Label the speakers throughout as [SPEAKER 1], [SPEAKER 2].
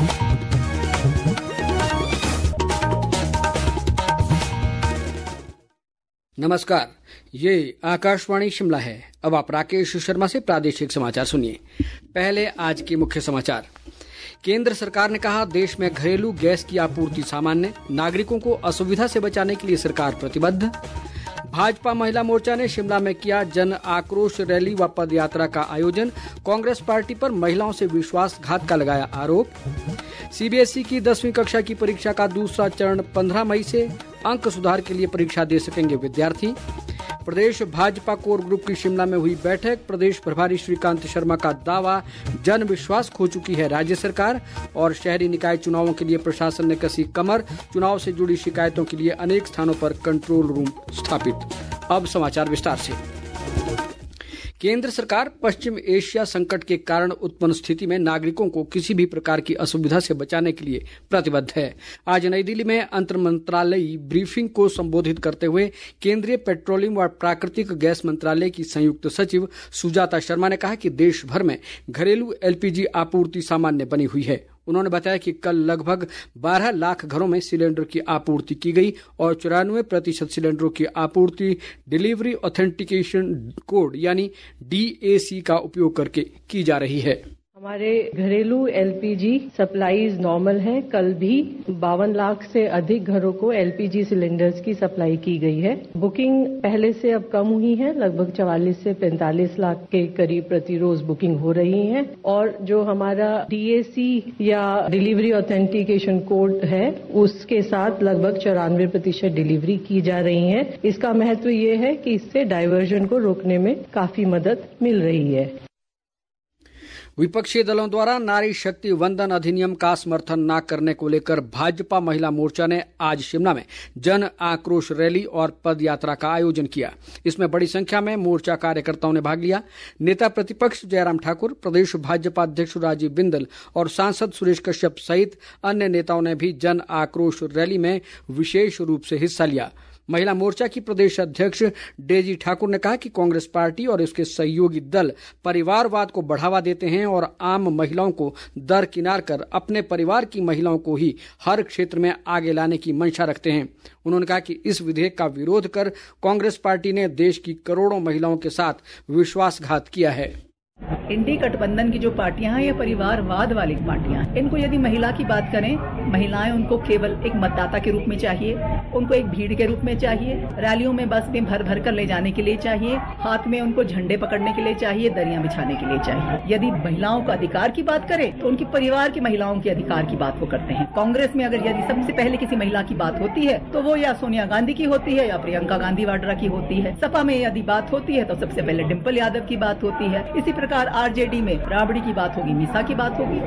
[SPEAKER 1] नमस्कार, ये आकाशवाणी शिमला है। अब आप राकेश शर्मा से प्रादेशिक समाचार सुनिए। पहले आज के मुख्य समाचार। केंद्र सरकार ने कहा, देश में घरेलू गैस की आपूर्ति सामान्य, नागरिकों को असुविधा से बचाने के लिए सरकार प्रतिबद्ध। भाजपा महिला मोर्चा ने शिमला में किया जन आक्रोश रैली व पद यात्रा का आयोजन। कांग्रेस पार्टी पर महिलाओं से विश्वासघात का लगाया आरोप। सीबीएसई की 10वीं कक्षा की परीक्षा का दूसरा चरण 15 मई से। अंक सुधार के लिए परीक्षा दे सकेंगे विद्यार्थी। प्रदेश भाजपा कोर ग्रुप की शिमला में हुई बैठक। प्रदेश प्रभारी श्रीकांत शर्मा का दावा, जन विश्वास खो चुकी है राज्य सरकार। और शहरी निकाय चुनावों के लिए प्रशासन ने कसी कमर, चुनाव से जुड़ी शिकायतों के लिए अनेक स्थानों पर कंट्रोल रूम स्थापित। अब समाचार विस्तार से। केंद्र सरकार पश्चिम एशिया संकट के कारण उत्पन्न स्थिति में नागरिकों को किसी भी प्रकार की असुविधा से बचाने के लिए प्रतिबद्ध है। आज नई दिल्ली में अंतर मंत्रालयी ब्रीफिंग को संबोधित करते हुए केंद्रीय पेट्रोलियम व प्राकृतिक गैस मंत्रालय की संयुक्त सचिव सुजाता शर्मा ने कहा कि देश भर में घरेलू एलपीजी आपूर्ति सामान्य बनी हुई है। उन्होंने बताया कि कल लगभग 12 लाख घरों में सिलेंडर की आपूर्ति की गई और 94% सिलेंडरों की आपूर्ति डिलीवरी ऑथेंटिकेशन कोड यानी DAC का उपयोग करके की जा रही है।
[SPEAKER 2] हमारे घरेलू एलपीजी सप्लाईज नॉर्मल है। कल भी 52 लाख से अधिक घरों को एलपीजी सिलेंडर्स की सप्लाई की गई है। बुकिंग पहले से अब कम हुई है, लगभग 44 से 45 लाख के करीब प्रतिरोज बुकिंग हो रही है। और जो हमारा DAC या डिलीवरी ऑथेंटिकेशन कोड है, उसके साथ लगभग 94% डिलीवरी की जा रही है। इसका महत्व ये है कि इससे डायवर्जन को रोकने में काफी मदद मिल रही है।
[SPEAKER 1] विपक्षी दलों द्वारा नारी शक्ति वंदन अधिनियम का समर्थन न करने को लेकर भाजपा महिला मोर्चा ने आज शिमला में जन आक्रोश रैली और पद यात्रा का आयोजन किया। इसमें बड़ी संख्या में मोर्चा कार्यकर्ताओं ने भाग लिया। नेता प्रतिपक्ष जयराम ठाकुर, प्रदेश भाजपा अध्यक्ष राजीव बिंदल और सांसद सुरेश कश्यप सहित अन्य नेताओं ने भी जन आक्रोश रैली में विशेष रूप से हिस्सा लिया। महिला मोर्चा की प्रदेश अध्यक्ष डेजी ठाकुर ने कहा कि कांग्रेस पार्टी और इसके सहयोगी दल परिवारवाद को बढ़ावा देते हैं और आम महिलाओं को दरकिनार कर अपने परिवार की महिलाओं को ही हर क्षेत्र में आगे लाने की मंशा रखते हैं। उन्होंने कहा कि इस विधेयक का विरोध कर कांग्रेस पार्टी ने देश की करोड़ों महिलाओं के साथ विश्वासघात किया है।
[SPEAKER 3] इंडी गठबंधन की जो पार्टियां हैं, ये परिवारवाद वाली पार्टियां हैं। इनको यदि महिला की बात करें, महिलाएं उनको केवल एक मतदाता के रूप में चाहिए, उनको एक भीड़ के रूप में चाहिए, रैलियों में बस में भर भर कर ले जाने के लिए चाहिए, हाथ में उनको झंडे पकड़ने के लिए चाहिए, दरियां बिछाने के लिए चाहिए। यदि महिलाओं का अधिकार की बात करें तो उनकी परिवार की महिलाओं के अधिकार की बात वो करते हैं। कांग्रेस में अगर यदि सबसे पहले किसी महिला की बात होती है तो वो या सोनिया गांधी की होती है या प्रियंका गांधी वाड्रा की होती है। सपा में यदि बात होती है तो सबसे पहले डिम्पल यादव की बात होती है। इसी प्रकार आरजेडी में राबड़ी की बात होगी, मीसा की बात होगी।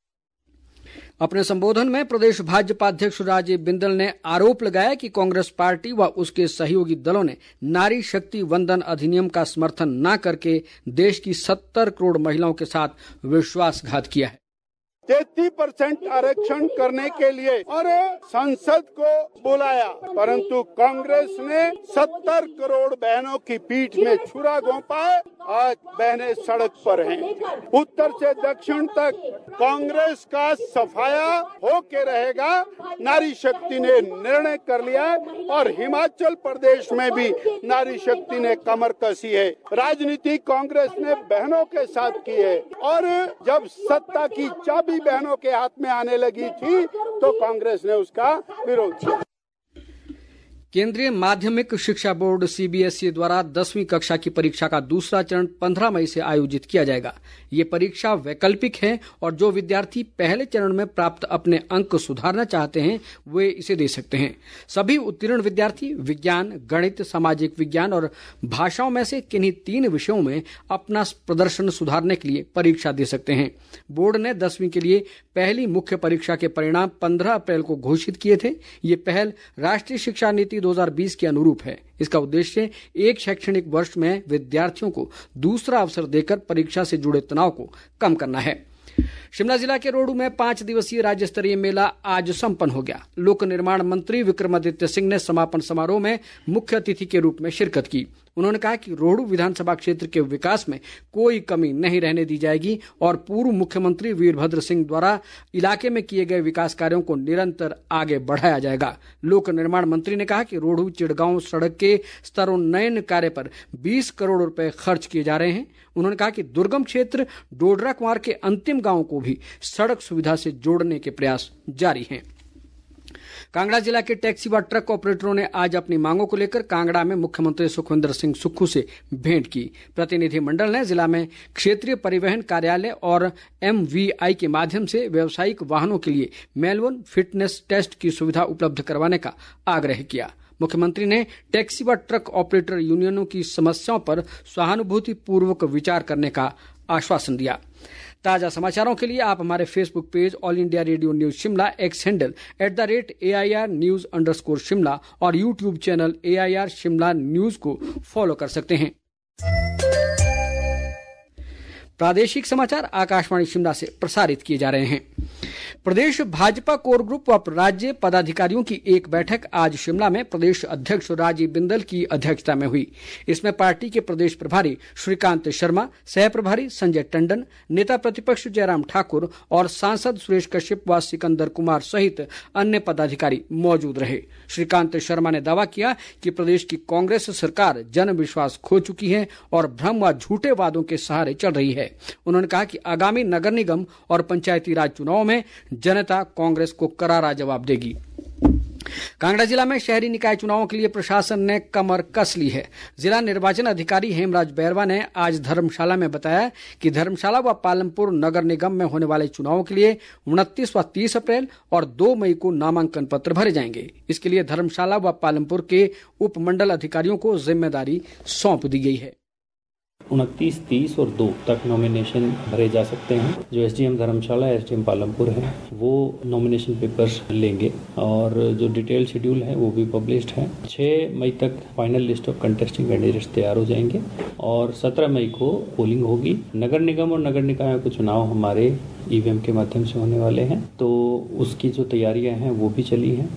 [SPEAKER 1] अपने संबोधन में प्रदेश भाजपा अध्यक्ष राजीव बिंदल ने आरोप लगाया कि कांग्रेस पार्टी व उसके सहयोगी दलों ने नारी शक्ति वंदन अधिनियम का समर्थन न करके देश की 70 करोड़ महिलाओं के साथ विश्वासघात किया है।
[SPEAKER 4] 33% आरक्षण करने के लिए और संसद को बुलाया, परंतु कांग्रेस ने 70 करोड़ बहनों की पीठ में छुरा घोंपा। आज बहनें सड़क पर हैं। उत्तर से दक्षिण तक कांग्रेस का सफाया होके रहेगा। नारी शक्ति ने निर्णय कर लिया और हिमाचल प्रदेश में भी नारी शक्ति ने कमर कसी है। राजनीति कांग्रेस ने बहनों के साथ की है और जब सत्ता की चाबी बहनों के हाथ में आने लगी थी तो कांग्रेस ने उसका विरोध किया।
[SPEAKER 1] केंद्रीय माध्यमिक शिक्षा बोर्ड सीबीएसई द्वारा 10वीं कक्षा की परीक्षा का दूसरा चरण 15 मई से आयोजित किया जाएगा। ये परीक्षा वैकल्पिक है और जो विद्यार्थी पहले चरण में प्राप्त अपने अंक सुधारना चाहते हैं वे इसे दे सकते हैं। सभी उत्तीर्ण विद्यार्थी विज्ञान, गणित, सामाजिक विज्ञान और भाषाओं में से किन्हीं 3 विषयों में अपना प्रदर्शन सुधारने के लिए परीक्षा दे सकते हैं। बोर्ड ने 10वीं के लिए पहली मुख्य परीक्षा के परिणाम 15 अप्रैल को घोषित किए थे। ये पहल राष्ट्रीय शिक्षा नीति 2020 के अनुरूप है। इसका उद्देश्य एक शैक्षणिक वर्ष में विद्यार्थियों को दूसरा अवसर देकर परीक्षा से जुड़े तनाव को कम करना है। शिमला जिला के रोहडू में 5 दिवसीय राज्य स्तरीय मेला आज संपन्न हो गया। लोक निर्माण मंत्री विक्रमादित्य सिंह ने समापन समारोह में मुख्य अतिथि के रूप में शिरकत की। उन्होंने कहा कि रोहडू विधानसभा क्षेत्र के विकास में कोई कमी नहीं रहने दी जाएगी और पूर्व मुख्यमंत्री वीरभद्र सिंह द्वारा इलाके में किए गए विकास कार्यों को निरंतर आगे बढ़ाया जाएगा। लोक निर्माण मंत्री ने कहा कि रोहडू चिड़गांव सड़क के स्तरोन्नयन कार्य पर 20 करोड़ रुपए खर्च किए जा रहे हैं। उन्होंने कहा कि दुर्गम क्षेत्र डोडरा कुंवार के अंतिम गांवों को भी सड़क सुविधा से जोड़ने के प्रयास जारी हैं। कांगड़ा जिला के टैक्सी व ट्रक ऑपरेटरों ने आज अपनी मांगों को लेकर कांगड़ा में मुख्यमंत्री सुखविंदर सिंह सुक्खू से भेंट की। प्रतिनिधिमंडल ने जिला में क्षेत्रीय परिवहन कार्यालय और MVI के माध्यम से व्यावसायिक वाहनों के लिए मैनुअल फिटनेस टेस्ट की सुविधा उपलब्ध करवाने का आग्रह किया। मुख्यमंत्री ने टैक्सी व ट्रक ऑपरेटर यूनियनों की समस्याओं पर सहानुभूतिपूर्वक विचार करने का आश्वासन दिया। ताज़ा समाचारों के लिए आप हमारे Facebook page All India Radio news Shimla, X handle @AIR News_Shimla और YouTube channel AIR Shimla news को फॉलो कर सकते हैं। प्रादेशिक समाचार आकाशवाणी शिमला से प्रसारित किए जा रहे हैं। प्रदेश भाजपा कोर ग्रुप व राज्य पदाधिकारियों की एक बैठक आज शिमला में प्रदेश अध्यक्ष राजीव बिंदल की अध्यक्षता में हुई। इसमें पार्टी के प्रदेश प्रभारी श्रीकांत शर्मा, सह प्रभारी संजय टंडन, नेता प्रतिपक्ष जयराम ठाकुर और सांसद सुरेश कश्यप व सिकंदर कुमार सहित अन्य पदाधिकारी मौजूद रहे। श्रीकांत शर्मा ने दावा किया कि प्रदेश की कांग्रेस सरकार जन विश्वास खो चुकी है और भ्रम व झूठे वादों के सहारे चल रही है। उन्होंने कहा कि आगामी नगर निगम और पंचायती राज चुनाव में जनता कांग्रेस को करारा जवाब देगी। कांगड़ा जिला में शहरी निकाय चुनावों के लिए प्रशासन ने कमर कस ली है। जिला निर्वाचन अधिकारी हेमराज बैरवा ने आज धर्मशाला में बताया कि धर्मशाला व पालमपुर नगर निगम में होने वाले चुनावों के लिए 29 व 30 अप्रैल और 2 मई को नामांकन पत्र भरे जाएंगे। इसके लिए धर्मशाला व पालमपुर के उपमंडल अधिकारियों को जिम्मेदारी सौंप दी गई है।
[SPEAKER 5] 29, 30 और 2 तक नॉमिनेशन भरे जा सकते हैं। जो SDM धर्मशाला, SDM पालमपुर है, वो नॉमिनेशन पेपर्स लेंगे और जो डिटेल शेड्यूल है वो भी पब्लिश्ड है। 6 मई तक final list of contesting candidates तैयार हो जाएंगे और 17 मई को पोलिंग होगी। नगर निगम और नगर निकायों के चुनाव हमारे EVM के माध्यम से होने वाले हैं, तो उसकी जो तैयारियां हैं वो भी चली हैं।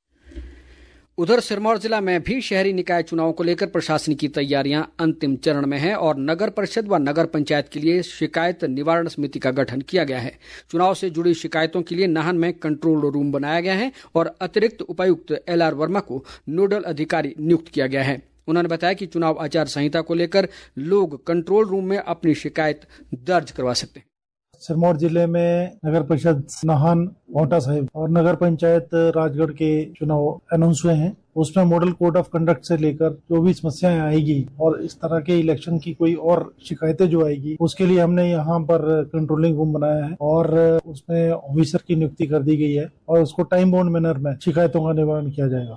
[SPEAKER 1] उधर सिरमौर जिला में भी शहरी निकाय चुनाव को लेकर प्रशासन की तैयारियां अंतिम चरण में है और नगर परिषद व नगर पंचायत के लिए शिकायत निवारण समिति का गठन किया गया है। चुनाव से जुड़ी शिकायतों के लिए नाहन में कंट्रोल रूम बनाया गया है और अतिरिक्त उपायुक्त LR वर्मा को नोडल अधिकारी नियुक्त किया गया है। उन्होंने बताया कि चुनाव आचार संहिता को लेकर लोग कंट्रोल रूम में अपनी शिकायत दर्ज करवा सकते हैं।
[SPEAKER 6] सिरमौर जिले में नगर परिषद नाहन, मोटा साहिब और नगर पंचायत राजगढ़ के चुनाव अनाउंस हुए हैं। उसमें मॉडल कोड ऑफ कंडक्ट से लेकर जो भी समस्याएं आएगी और इस तरह के इलेक्शन की कोई और शिकायतें जो आएगी उसके लिए हमने यहाँ पर कंट्रोलिंग रूम बनाया है और उसमें ऑफिसर की नियुक्ति कर दी गई है और उसको टाइम बाउंड मैनर में शिकायतों का निवारण किया जाएगा।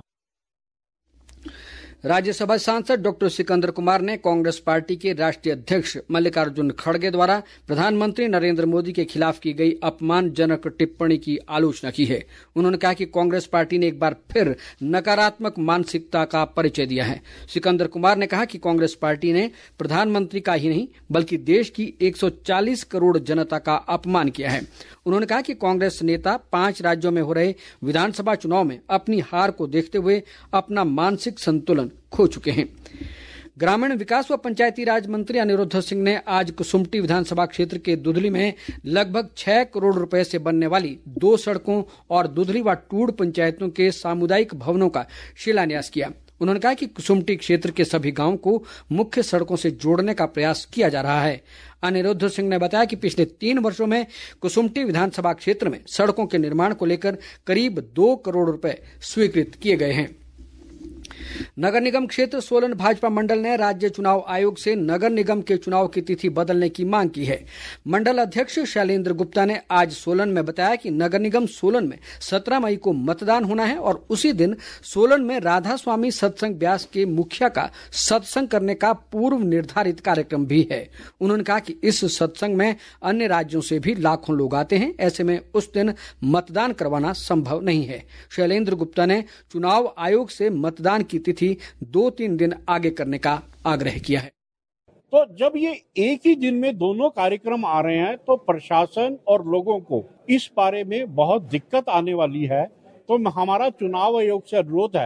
[SPEAKER 1] राज्यसभा सांसद डॉक्टर सिकंदर कुमार ने कांग्रेस पार्टी के राष्ट्रीय अध्यक्ष मल्लिकार्जुन खड़गे द्वारा प्रधानमंत्री नरेंद्र मोदी के खिलाफ की गई अपमानजनक टिप्पणी की आलोचना की है। उन्होंने कहा कि कांग्रेस पार्टी ने एक बार फिर नकारात्मक मानसिकता का परिचय दिया है। सिकंदर कुमार ने कहा कि कांग्रेस पार्टी ने प्रधानमंत्री का ही नहीं बल्कि देश की 140 करोड़ जनता का अपमान किया है। उन्होंने कहा कि कांग्रेस नेता 5 राज्यों में हो रहे विधानसभा चुनाव में अपनी हार को देखते हुए अपना मानसिक संतुलन खो चुके हैं। ग्रामीण विकास व पंचायती राज मंत्री अनिरुद्ध सिंह ने आज कुसुम्पटी विधानसभा क्षेत्र के दुधली में लगभग 6 करोड़ रुपए से बनने वाली 2 सड़कों और दुधली व टूड़ पंचायतों के सामुदायिक भवनों का शिलान्यास किया। उन्होंने कहा कि कुसुम्पटी क्षेत्र के सभी गांवों को मुख्य सड़कों से जोड़ने का प्रयास किया जा रहा है। अनिरुद्ध सिंह ने बताया कि पिछले 3 वर्षों में कुसुम्पटी विधानसभा क्षेत्र में सड़कों के निर्माण को लेकर करीब 2 करोड़ रुपए स्वीकृत किए गए हैं। नगर निगम क्षेत्र सोलन भाजपा मंडल ने राज्य चुनाव आयोग से नगर निगम के चुनाव की तिथि बदलने की मांग की है। मंडल अध्यक्ष शैलेंद्र गुप्ता ने आज सोलन में बताया कि नगर निगम सोलन में 17 मई को मतदान होना है और उसी दिन सोलन में राधा स्वामी सत्संग ब्यास के मुखिया का सत्संग करने का पूर्व निर्धारित कार्यक्रम भी है। उन्होंने कहा कि इस सत्संग में अन्य राज्यों से भी लाखों लोग आते हैं, ऐसे में उस दिन मतदान करवाना संभव नहीं है। शैलेंद्र गुप्ता ने चुनाव आयोग से मतदान की तिथि 2-3 दिन आगे करने का आग्रह किया है।
[SPEAKER 7] तो जब ये एक ही दिन में दोनों कार्यक्रम आ रहे हैं तो प्रशासन और लोगों को इस बारे में बहुत दिक्कत आने वाली है। तो हमारा चुनाव आयोग से अनुरोध है,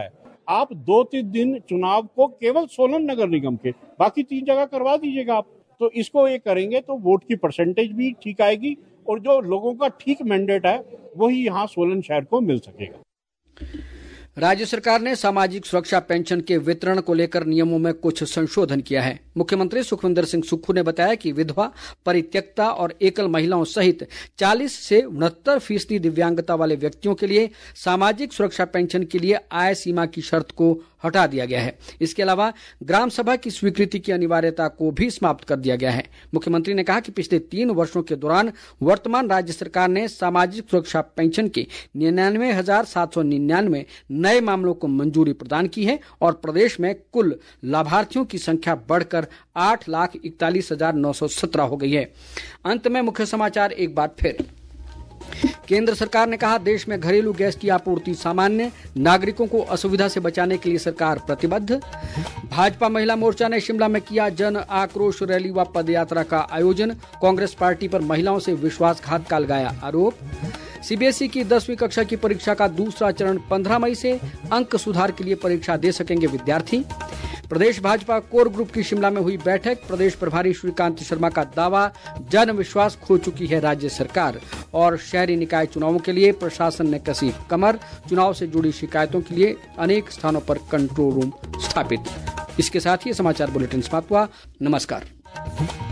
[SPEAKER 7] आप 2-3 दिन चुनाव को केवल सोलन नगर निगम के, बाकी 3 जगह करवा दीजिएगा आप। तो इसको ये करेंगे तो वोट की परसेंटेज भी ठीक आएगी और जो लोगों का ठीक मैंडेट है वही यहाँ सोलन शहर को मिल सकेगा।
[SPEAKER 1] राज्य सरकार ने सामाजिक सुरक्षा पेंशन के वितरण को लेकर नियमों में कुछ संशोधन किया है। मुख्यमंत्री सुखविंदर सिंह सुक्खू ने बताया कि विधवा, परित्यक्ता और एकल महिलाओं सहित 40 से 69% दिव्यांगता वाले व्यक्तियों के लिए सामाजिक सुरक्षा पेंशन के लिए आय सीमा की शर्त को हटा दिया गया है। इसके अलावा ग्राम सभा की स्वीकृति की अनिवार्यता को भी समाप्त कर दिया गया है। मुख्यमंत्री ने कहा कि पिछले 3 वर्षों के दौरान वर्तमान राज्य सरकार ने सामाजिक सुरक्षा पेंशन के 99,799 नए मामलों को मंजूरी प्रदान की है और प्रदेश में कुल लाभार्थियों की संख्या बढ़कर 8,41,917 हो गई है। अंत में मुख्य समाचार एक बार फिर। केंद्र सरकार ने कहा, देश में घरेलू गैस की आपूर्ति सामान्य, नागरिकों को असुविधा से बचाने के लिए सरकार प्रतिबद्ध। भाजपा महिला मोर्चा ने शिमला में किया जन आक्रोश रैली व पदयात्रा का आयोजन। कांग्रेस पार्टी पर महिलाओं से विश्वासघात का लगाया आरोप। सीबीएसई की 10वीं कक्षा की परीक्षा का दूसरा चरण 15 मई से, अंक सुधार के लिए परीक्षा दे सकेंगे विद्यार्थी। प्रदेश भाजपा कोर ग्रुप की शिमला में हुई बैठक। प्रदेश प्रभारी श्रीकांत शर्मा का दावा, जन विश्वास खो चुकी है राज्य सरकार। और शहरी निकाय चुनावों के लिए प्रशासन ने कसी कमर, चुनाव से जुड़ी शिकायतों के लिए अनेक स्थानों पर कंट्रोल रूम स्थापित। इसके साथ ही समाचार बुलेटिन समाप्त हुआ। नमस्कार।